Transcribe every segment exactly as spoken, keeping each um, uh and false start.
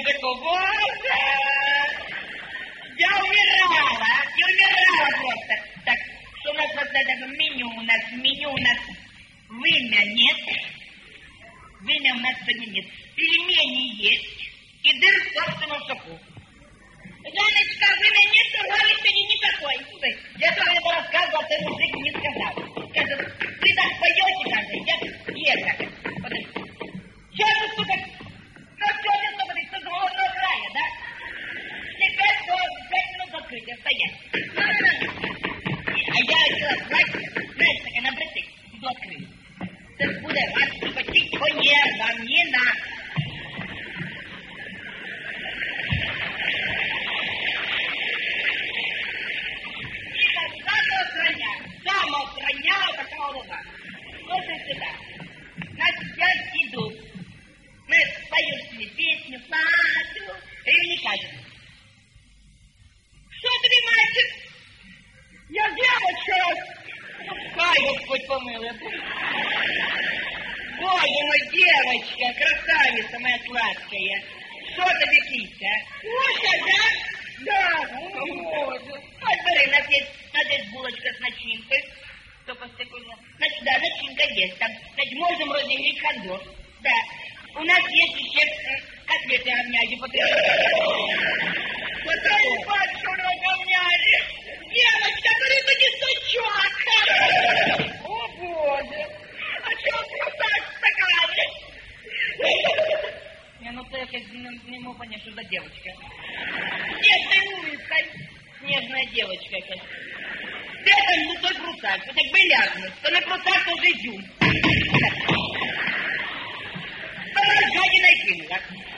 языку. Боже! Я умирала, я умирала просто. Так, что у нас вот это меню, у нас меню, у нас вымя нет. Вымя у нас сегодня нет. Пельмени есть и дыр в собственном соку. Жанночка, вымя нет, то роли сегодня никакой. Слушай, я тебе это рассказывал, а ты мужик не сказал. Скажи, ты так поете, кажется, я езжу. Подожди. Че ты, сука, ну что ты, сука, ты с голодного края, да? Теперь до пять минут открытия стоять. А я хотела платье, знаешь, так она бросит, буду открыть. Ты буде вас, сука, тихо нервам, не надо. Самоохранял такого лука. Слушай сюда. Значит, я иду. Мы поешь себе песню, плачу. И мне кажется. Что ты, мальчик? Я девочка. Ай, Господь помилуй. Боже мой, девочка, красавица моя сладкая. Что тебе, Кися? Куся, да? Да, боже. Вот, бери, на здесь, на здесь булочка с начинкой. Только секунду. Значит, да, начинка есть там. Значит, можем разделить ходок. Да. У нас есть еще э, котлеты амнязи. Вот это батюшка амнязи. Девочка, говорит, не сучок. О, боже. А что красавица такая? Не, ну ты я не, не могу понять, что за девочка. Снежная улица. Снежная девочка. Ты там не той крутак, ты так белязно. То не крутак, то же изюм. Она гадина и кинула.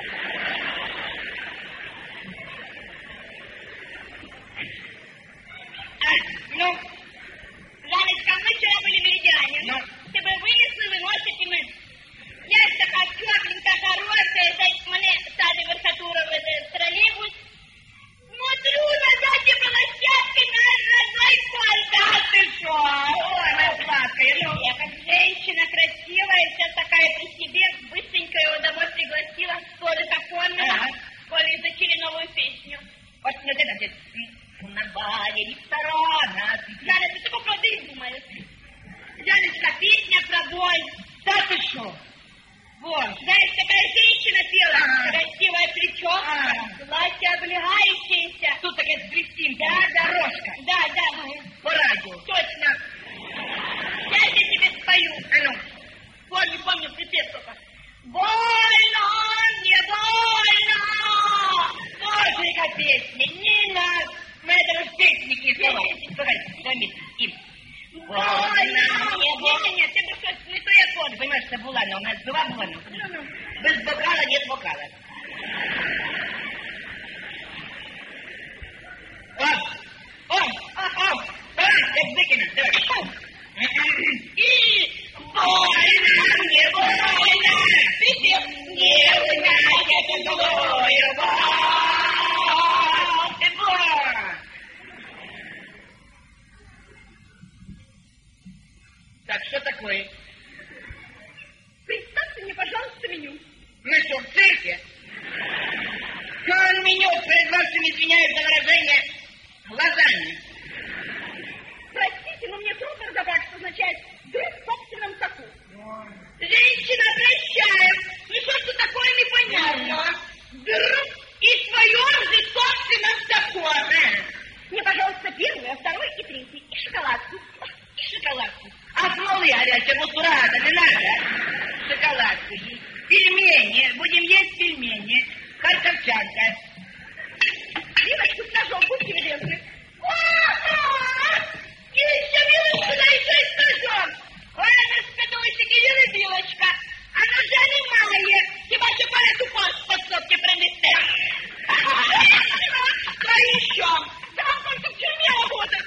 А, ну, Жанночка, мы вчера были в Меридиане. Ну? Ты бы вынесли, выносите мы. Я ж такая тепленькая, хорошая, дать мне сады верхотура в этот троллейбус. Смотрю, на задней площадке наш родной пальто. А ты что? Ой, моя сладкая, ну. Я как женщина красивая, вся такая при себе, быстренько его домой пригласила. Тоже как помнила. Ага. Коли изучили новую песню. Вот, ну, это, это, на баре ресторана. Жанна, ты только про дым думаешь. Яночка, песня про бой. Да ты что? Вот. Знаешь, такая женщина пела, Ага. красивая прическа, Ага. платье облегающееся. Тут такая с блестинкой. Да, да. Дорожка. Да, да. По радио. Точно. Я здесь тебе спою. А ну. Помню, помню, припев только. Больно, не больно. Тоже песня. Не надо. Мы это уж песники. Слушай, заметь. Им. Больно, не больно. Нет, ты бы что-то не то я помню. Понимаешь, это булана. У нас два булана. Без бокала нет вокала. О! О! О! О! Давай, как выкинем. Давай. И больно, не больно. Припев. Не уняйте тяжелую боль. И боль. Так, что такое? Представьте мне, пожалуйста, меню. Мы что, в цирке? Что меню перед вашим, извиняюсь за выражение, глазами? Простите, но мне трудно разобрать, что означает «дым в собственном соку». Женщина, прощаем. Ну что ж тут такое непонятно? Дым и в своем же собственном соку. Мне, пожалуйста, первый, а второй и третий. И шоколадку. И шоколадку. А смолы горячая, мусурада, не надо. Шоколадку. Пельмени. Будем есть пельмени. Харьковчанка. Девочку с ножом, будьте любезны. И еще вилочку дай, еще и с ножом. Ой, это спидуйте, вилочка. А ножа немає. Хіба що перед упор з подсобки принести. А еще. Да вам только в тюрьме работа.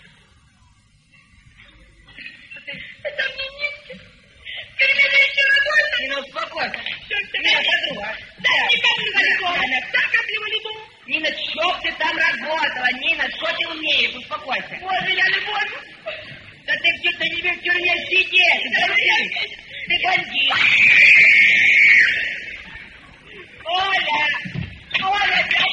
Это мне нет. Криминальная работа. Не, ну успокойся. Черт, ты Нет, подруга. Да, никак не валидована. Так, как не валидована. Нина, что ты там работала? Нина, что ты умеешь? Успокойся. Боже, я любовь. Да ты где-то не в тюрьме сидеть. Да ты бандит. Оля,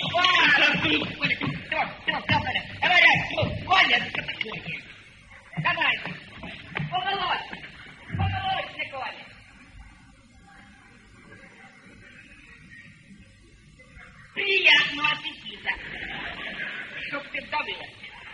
Коля, все, все, все, Коля. Давай, давай, Коля, что такое? Давай. Помолочь. Помолочь, Коля. Приятного аппетита. Чтоб ты вдавилась.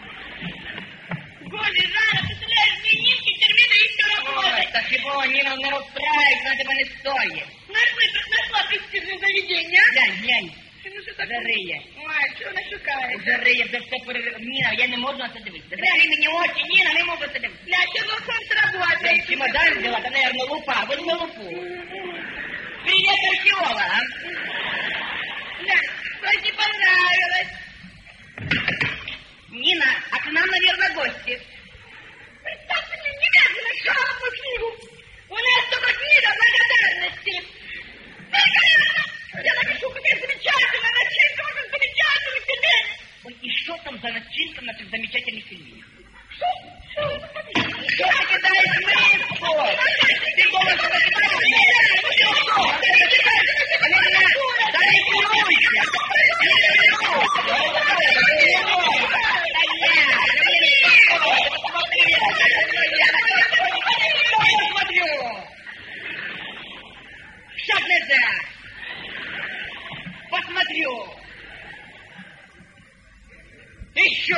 Боже, Жанна, ты стреляешь мне нитки, термины и все работает. Так его, Нина, не расстраивайся, на тебе не стоит. Нашли, нашла престижное заведение. Глянь, глянь. Жариє. Ой, чого не шукаєш? Жариє, де все перевірив. Ніна, я не можу на це дивитися. Закрий мені очі, Ніна, не можу це дивитися. Для чего с работой? Я чемодан взяла, та, наверное, лупа. Возьми лупу. Привет, археолог. Да, хоть не понравилось. Нина, а к нам, наверное, гости. Представьте мне немедленно жалобную книгу. У нас только книга благодарности. Я напишу, какая замечательная начинка в этих замечательных пельменях. Ой, и что там за начинка на этих замечательных пельменях? Что? Что? Что ты кидаешь рыбку? Ты думаешь, что это правильно? Ну что? Да не плюйся! Я смотрю! Шаг назад! Посмотрю. Еще.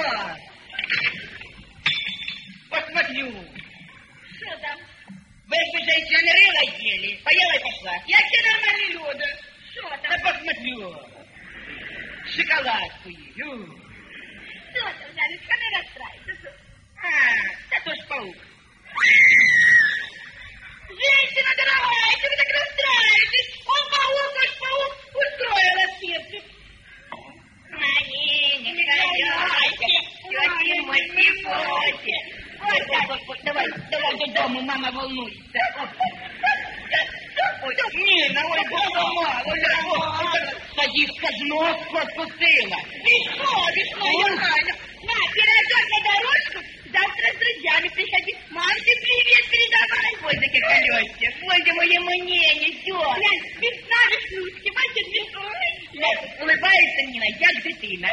Посмотрю. Что там? Вы бы женщины рыло ели. Поела и пошла. Я тебе нормальный люда. Что там? Да посмотрю. Шоколадку ели. Что там, Жанечка, не расстраивайся. А, это ж паук. Женщина дорогая, что вы так расстраиваетесь? Он паук, ваш паук, устроила сердце. Маринечка, тетя Мотивоте. Ой, так, вот, вот, давай, давай додому, мама волнуется. Ой, Нина, ой, боже мой, ой, ой, садишка ж носку отпустила. Весло, весло, Янканя. На, пирожок на дорожку, завтра с друзьями приходи. Мамке привет передавай. Ой, таких колесик, ой, ты моей мне несет. Глянь, весна, веснушки, мальчик весной. Улыбается Нина, як дитина.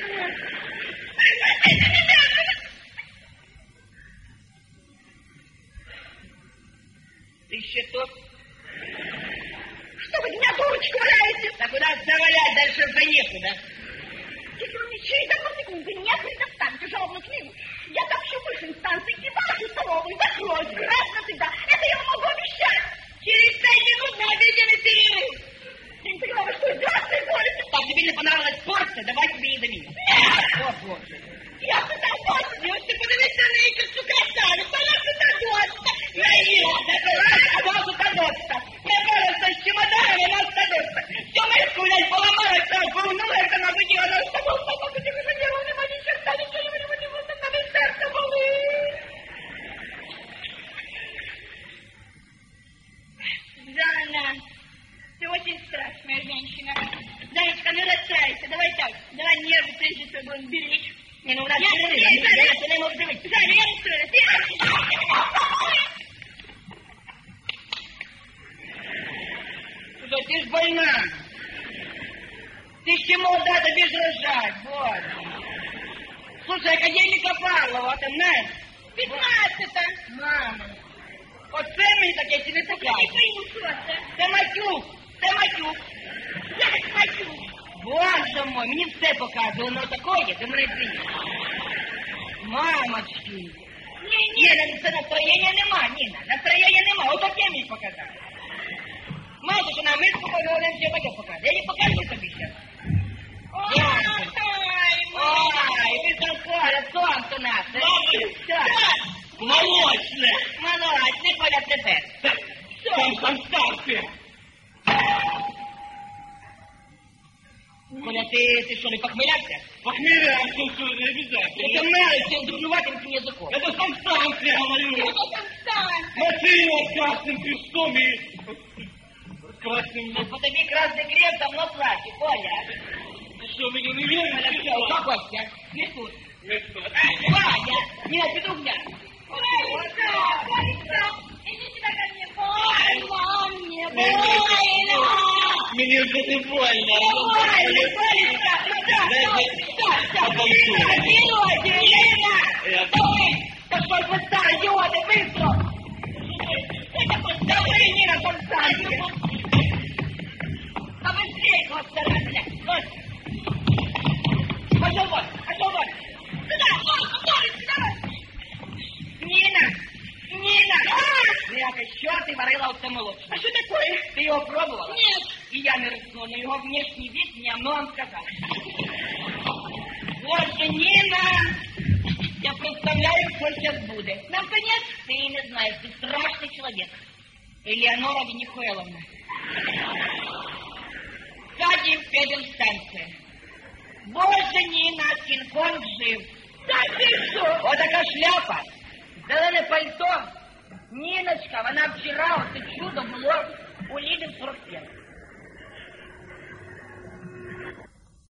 Ты еще тут? Что вы меня дурочку валяете? Да куда завалять, дальше уже некуда. Если вы мне через одну секунду не предоставите жалобную книгу, я сообщу выше инстанции и вашу столовую закрою раз навсегда. Это я вам могу обещать. Через пять минут на обеденный перерыв. Я не поняла, вы что, драться изволите? Так, тебе не понравилась порция, давай тебе и домину. О, боже. Я сюда доста, ось ти подивися на її красавицю, вона сюда доста. Наїла, закрывай, а вот сюда доста. Не борется с чемоданом, она сюда доста. Все мои скулять поломалась, так, волнула, это на быть, она сюда доста. Что ты не делал, нема ни черта, ничего не вынего, не вынего, там и сердце болит. Жанна, ты очень страшная женщина. Жанночка, не расстраивайся, давай так, давай нервы прежде всего будем беречь. Не, ну у нас Я не не я знаю. не могу дивитися. Жанна, я расстроилась. Слушай, ты ж больна. Ты ж чему да тобі ж рожать, боже. Слушай, академика Павлова, ти знаєш? Пятнадцата. Мама. Оце мені таке чи не Я не покажу. пойму, что это. Це матюк, це матюк. Я так хочу. Боже мой, мені все показує, воно такое, ти мене звінь. Мамочки. Не, не. Ні, це настроєння нема, Ніна, настроєння нема, отаке мені показати. Мало, що на миску поговоримо, що таке показати. Я не покажу тобі ще. Ой, Ой, високоля, сонце наше. Все. Молочне! Молодець, Коля, тепер. Там Констанція! Коля, ти, ти що, не похмелявся? Похмелялся, что не Ти обязательно. мелиться дурнуватим цим язиком. Это Констанция, говорю. это Констанция. Машина с красным крестом и... С красным... Ну, по тобі красний крем там на платі, Коля. Ты что, меня не веришь? Коля, все, успокойся. Не тут. Не стоит. Ваня, Ніна, піду глянь. Олечка, Олечка, иди сюда ко мне. Больно мне, Мне больно. Мне уже не больно. Больно, Олечка. так, так, так, Ніна, Ніна, Ніна! Я- Давай! Та що ж ви стали, ідіоти, бистро! Давай, Ніна, Константія! Та быстрей, господа, блядь, господи! Пошел вон, пошел вон! Сюда, вон, вон, сюда! Ніна! Ніна! Бляха, що ти варила оце молочко? А что такое? Ты его пробовала? Нет. И я не рискну, но его внешний вид мне о многом сказал. Боже, Нина! Я представляю, что сейчас будет. Наконец, ты не знаешь, ты страшный человек. Элеонора Венихуэловна. Сзади педенстанция. Боже, Нина, Кинг-Конг жив. Да ты что? Вот такая шляпа, зелене пальто. Ниночка, вона вчера, от ти